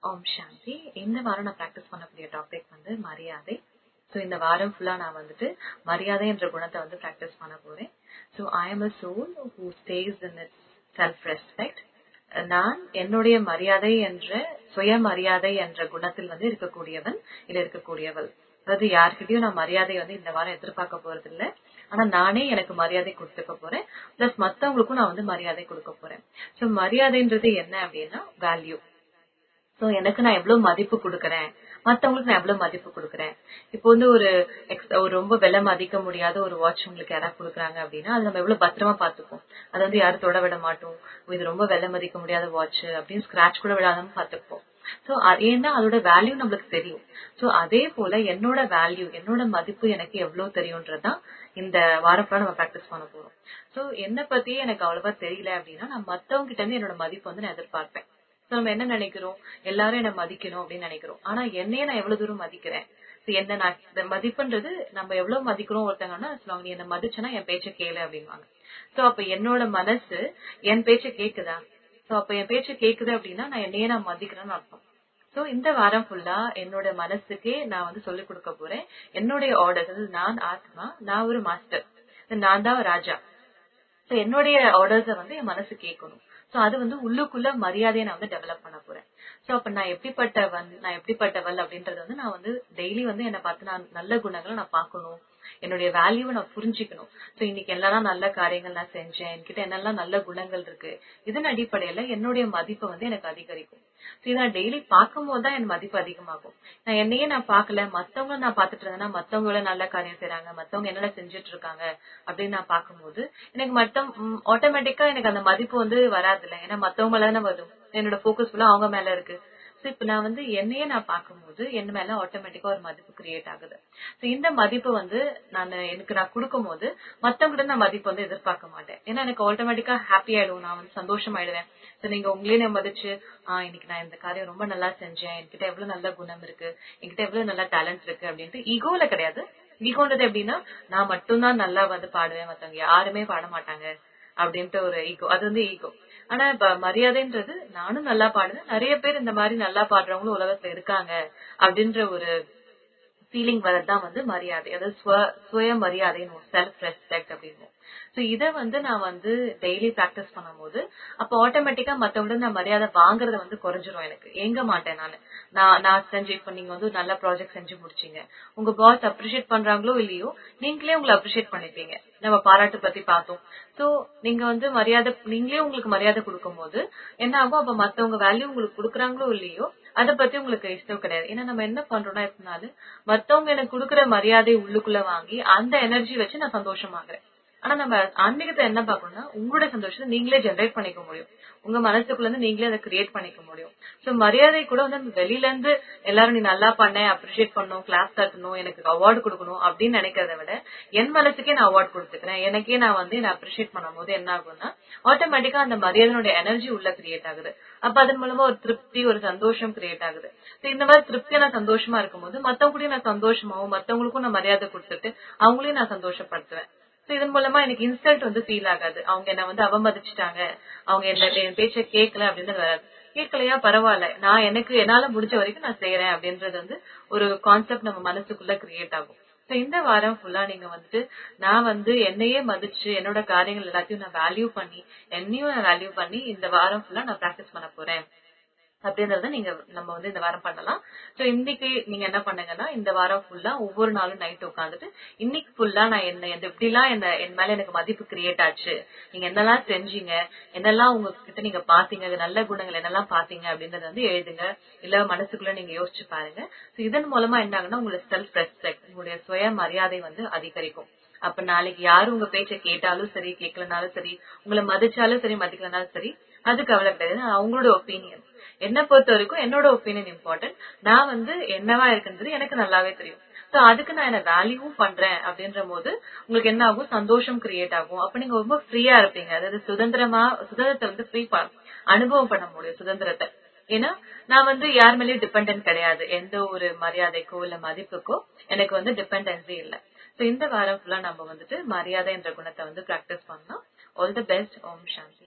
ஓம் சாந்தி. இந்த வாரம் நான் பிராக்டிஸ் பண்ணக்கூடிய டாபிக் வந்து மரியாதை. ஸோ இந்த வாரம் ஃபுல்லா நான் வந்துட்டு மரியாதை என்ற குணத்தை வந்து பிராக்டிஸ் பண்ண போறேன். So I am a soul who stays in its self respect. நான் என்னுடைய மரியாதை என்ற சுயமரியாதை என்ற குணத்தில் வந்து இருக்கக்கூடியவன் இல்ல இருக்கக்கூடியவள். அதாவது யார்கிட்டயும் நான் மரியாதை வந்து இந்த வாரம் எதிர்பார்க்க போறது இல்ல. ஆனா நானே எனக்கு மரியாதை கொடுத்துக்க போறேன். பிளஸ் மத்தவங்களுக்கும் நான் வந்து மரியாதை கொடுக்க போறேன். ஸோ மரியாதைன்றது என்ன அப்படின்னா வேல்யூ. சோ எனக்கு நான் எவ்வளவு மதிப்பு கொடுக்கறேன், மத்தவங்களுக்கு நான் எவ்வளவு மதிப்பு கொடுக்கறேன். இப்போ வந்து ஒரு ரொம்ப விலை மதிக்க முடியாத ஒரு வாட்ச் உங்களுக்கு யாராவது கொடுக்குறாங்க அப்படின்னா அது நம்ம எவ்வளவு பத்திரமா பாத்துப்போம். அதை வந்து யாரும் தொட விட மாட்டோம். இது ரொம்ப விலை மதிக்க முடியாத வாட்ச் அப்படின்னு ஸ்கிராட்ச் கூட விடாம பாத்துப்போம். சோ ஏன்னா அதோட வேல்யூ நம்மளுக்கு தெரியும். சோ அதே போல என்னோட வேல்யூ, என்னோட மதிப்பு எனக்கு எவ்வளவு தெரியும்ன்றதான் இந்த வாரம் ஃபுல்லா நம்ம பிராக்டிஸ் பண்ண போறோம். சோ என்ன பத்தி எனக்கு அவ்வளவா தெரியல அப்படின்னா நான் மத்தவங்க கிட்ட இருந்து என்னோட மதிப்பு வந்து நான் எதிர்பார்ப்பேன். நம்ம என்ன நினைக்கிறோம், எல்லாரும் என்ன மதிக்கணும் அப்படின்னு நினைக்கிறோம். ஆனா என்னையே நான் எவ்வளவு தூரம் மதிக்கிறேன், என்ன நான் இந்த மதிப்புன்றது நம்ம எவ்வளவு மதிக்கிறோம். ஒருத்தங்கன்னா சொல்லுவாங்க, நீ என்ன மதிச்சனா என் பேச்ச கேளு அப்படின்வாங்க. சோ அப்ப என்னோட மனசு என் பேச்ச கேக்குதா? சோ அப்ப என் பேச்ச கேக்குது அப்படின்னா நான் என்னையே நான் மதிக்கிறேன்னு அர்த்தம். சோ இந்த வாரம் ஃபுல்லா என்னோட மனசுக்கே நான் வந்து சொல்லிக் கொடுக்க போறேன். என்னுடைய ஆர்டர்கள், நான் ஆத்மா, நான் ஒரு மாஸ்டர், நான் தான் ராஜா. என்னுடைய ஆர்டர்ஸ வந்து என் மனசு கேட்கணும். சோ அது வந்து உள்ளுக்குள்ள மரியாதையை நான் வந்து டெவலப் பண்ண போறேன். சோ அப்ப நான் எப்படிப்பட்டவள் அப்படின்றத வந்து நான் வந்து டெய்லி வந்து என்னை பார்த்து நான் நல்ல குணங்களை நான் பார்க்கணும். என்னுடைய வேல்யூவை நான் புரிஞ்சுக்கணும். சோ இன்னைக்கு என்னெல்லாம் நல்ல காரியங்கள் நான் செஞ்சேன், என்கிட்ட என்னெல்லாம் நல்ல குணங்கள் இருக்கு, இதன் அடிப்படையில என்னுடைய மதிப்பு வந்து எனக்கு அதிகரிக்கும். சோ இதை நான் டெய்லி பார்க்கும் போதுதான் என் மதிப்பு அதிகமாகும். நான் என்னையே நான் பார்க்கல, மத்தவங்க நான் பார்த்துட்டு இருந்தேன்னா மத்தவங்க நல்ல காரியம் செய்யறாங்க, மத்தவங்க என்னென்ன செஞ்சுட்டு இருக்காங்க அப்படின்னு நான் பார்க்கும்போது எனக்கு ஆட்டோமேட்டிக்கா எனக்கு அந்த மதிப்பு வந்து வராது இல்ல. ஏன்னா மத்தவங்க மேலதானே வரும். என்னோட போக்கஸ் ஃபுல்லா அவங்க மேல இருக்கு. சோ இப்ப நான் வந்து என்னையே நான் பார்க்கும்போது என் மேல ஆட்டோமேட்டிக்கா ஒரு மதிப்பு கிரியேட் ஆகுது. சோ இந்த மதிப்பு வந்து நான் கொடுக்கும் போது மத்தவங்க நான் மதிப்பு வந்து எதிர்பார்க்க மாட்டேன். ஏன்னா எனக்கு ஆட்டோமேட்டிக்கா ஹாப்பி ஆயிடும், நான் வந்து சந்தோஷமாயிடுவேன். சோ நீங்க உங்களே மதிச்சு இன்னைக்கு நான் இந்த காரியம் ரொம்ப நல்லா செஞ்சேன், என்கிட்ட எவ்வளவு நல்ல குணம் இருக்கு, என்கிட்ட எவ்வளவு நல்ல டேலண்ட் இருக்கு அப்படின்ட்டு ஈகோல கிடையாது. ஈகோன்றது எப்படின்னா நான் மட்டும்தான் நல்லா வந்து பாடுவேன், மத்தவங்க யாருமே பாட மாட்டாங்க அப்படின்ட்டு ஒரு ஈகோ. அது வந்து ஈகோ. ஆனா இப்ப மரியாதைன்றது நானும் நல்லா பாடுவேன், நிறைய பேர் இந்த மாதிரி நல்லா பாடுறவங்களும் உலகத்துல இருக்காங்க அப்படின்ற ஒரு ஃபீலிங் வரதான் வந்து மரியாதை. அதாவது சுய மரியாதைன்னு, செல்ஃப் ரெஸ்பெக்ட் அப்படின்னு. சோ இத வந்து நான் வந்து டெய்லி பிராக்டிஸ் பண்ணும்போது அப்ப ஆட்டோமேட்டிக்கா மத்தவங்க நான் மரியாதை வாங்குறத வந்து குறைஞ்சிரும். எனக்கு ஏங்க மாட்டேன் நான் செஞ்சு. இப்ப நீங்க வந்து நல்ல ப்ராஜெக்ட் செஞ்சு முடிச்சீங்க, உங்க பாஸ் அப்ரிஷியேட் பண்றாங்களோ இல்லையோ, நீங்களே உங்களை அப்ரிஷியேட் பண்ணிப்பீங்க. நம்ம பாராட்டு பத்தி பார்த்தோம். சோ நீங்க வந்து நீங்களே உங்களுக்கு மரியாதை கொடுக்கும் போது என்ன ஆகும், அப்ப மத்தவங்க வேல்யூ உங்களுக்கு கொடுக்குறாங்களோ இல்லையோ அதை பத்தி உங்களுக்கு இஷ்டம் கிடையாது. ஏன்னா நம்ம என்ன பண்றோம்னா எப்படினாலும் மத்தவங்க எனக்கு கொடுக்குற மரியாதை உள்ளுக்குள்ள வாங்கி அந்த எனர்ஜி வச்சு நான் சந்தோஷமாகறேன். ஆனா நம்ம ஆன்மீகத்தை என்ன பாக்கணும்னா உங்களோட சந்தோஷத்தை நீங்களே ஜெனரேட் பண்ணிக்க முடியும். உங்க மனசுக்குள்ள இருந்து நீங்களே அதை கிரியேட் பண்ணிக்க முடியும். சோ மரியாதை கூட வந்து வெளியில இருந்து எல்லாரும் நீ நல்லா பண்ண அப்ரிஷியேட் பண்ணணும், கிளாஸ் தட்டணும், எனக்கு அவார்டு கொடுக்கணும் அப்படின்னு நினைக்கிறத விட என் மனசுக்கே நான் அவார்டு கொடுத்துக்கிறேன். எனக்கே நான் வந்து என்ன அப்ரிஷியேட் பண்ணும் போது என்ன ஆகும்னா ஆட்டோமேட்டிக்கா அந்த மரியாதையோட எனர்ஜி உள்ள கிரியேட் ஆகுது. அப்ப அதன் மூலமா ஒரு திருப்தி, ஒரு சந்தோஷம் கிரியேட் ஆகுது. இந்த மாதிரி திருப்தியான சந்தோஷமா இருக்கும்போது மத்தவங்க கூட நான் சந்தோஷமாவும் மத்தவங்களுக்கும் நான் மரியாதை கொடுத்துட்டு அவங்களையும் நான் சந்தோஷப்படுத்துவேன். இதன் மூலமா எனக்கு இன்சல்ட் வந்து ஃபீல் ஆகாது. அவங்க என்ன வந்து அவமதிச்சுட்டாங்க, அவங்க என் பேச்ச கேட்கல அப்படின்னு வராது. கேட்கலையா பரவாயில்ல, நான் என்னால முடிஞ்ச வரைக்கும் நான் செய்யறேன் அப்படின்றது வந்து ஒரு கான்செப்ட் நம்ம மனசுக்குள்ள கிரியேட் ஆகும். இந்த வாரம் ஃபுல்லா நீங்க வந்துட்டு நான் வந்து என்னையே மதிச்சு என்னோட காரியங்கள் எல்லாத்தையும் நான் வேல்யூ பண்ணி என்னையும் நான் வேல்யூ பண்ணி இந்த வாரம் ஃபுல்லா நான் பிராக்டிஸ் பண்ண போறேன் அப்படின்றத நம்ம வந்து இந்த வாரம் பண்ணலாம். சோ இன்னைக்கு நீங்க என்ன பண்ணுங்கன்னா இந்த வாரம் ஃபுல்லா ஒவ்வொரு நாளும் நைட் உட்காந்துட்டு இன்னைக்கு ஃபுல்லா நான் எப்படிலாம் என் மேல எனக்கு மதிப்பு கிரியேட் ஆச்சு, நீங்க என்னெல்லாம் செஞ்சீங்க, என்னெல்லாம் உங்ககிட்ட நீங்க பாத்தீங்க, நல்ல குணங்கள் என்னெல்லாம் பாத்தீங்க அப்படின்றத வந்து எழுதுங்க. இல்ல மனசுக்குள்ள நீங்க யோசிச்சு பாருங்க. இதன் மூலமா என்ன ஆகுன்னா உங்களோட செல்ஃப் ரெஸ்பெக்ட், உங்களுடைய சுய மரியாதை வந்து அதிகரிக்கும். அப்ப நாளைக்கு யாரு உங்க பேச்ச கேட்டாலும் சரி, கேட்கலனாலும் சரி, உங்களை மதிச்சாலும் சரி, மதிக்கலனாலும் சரி, அது கவலை கிடையாது. அவங்களோட ஒப்பீனியன். என்ன பொறுத்த வரைக்கும் என்னோட ஒப்பீனியன் இம்பார்ட்டன்ட். நான் வந்து என்னவா இருக்குன்றது எனக்கு நல்லாவே தெரியும். சோ அதுக்கு நான் என்ன வேல்யூவும் பண்றேன் அப்படின்ற போது உங்களுக்கு என்ன ஆகும், சந்தோஷம் கிரியேட் ஆகும். அப்ப நீங்க ரொம்ப ஃப்ரீயா இருப்பீங்க. அதாவது சுதந்திரத்தை வந்து அனுபவம் பண்ண முடியும் சுதந்திரத்தை. ஏன்னா நான் வந்து யார் மேலயும் டிபெண்டன்ட் கிடையாது. எந்த ஒரு மரியாதைக்கோ இல்ல மதிப்புக்கோ எனக்கு வந்து டிபெண்டன்சி இல்ல. சோ இந்த வாரம் ஃபுல்லா நம்ம வந்துட்டு மரியாதை என்ற குணத்தை வந்து பிராக்டிஸ் பண்ணலாம். All the best. Om Shanti.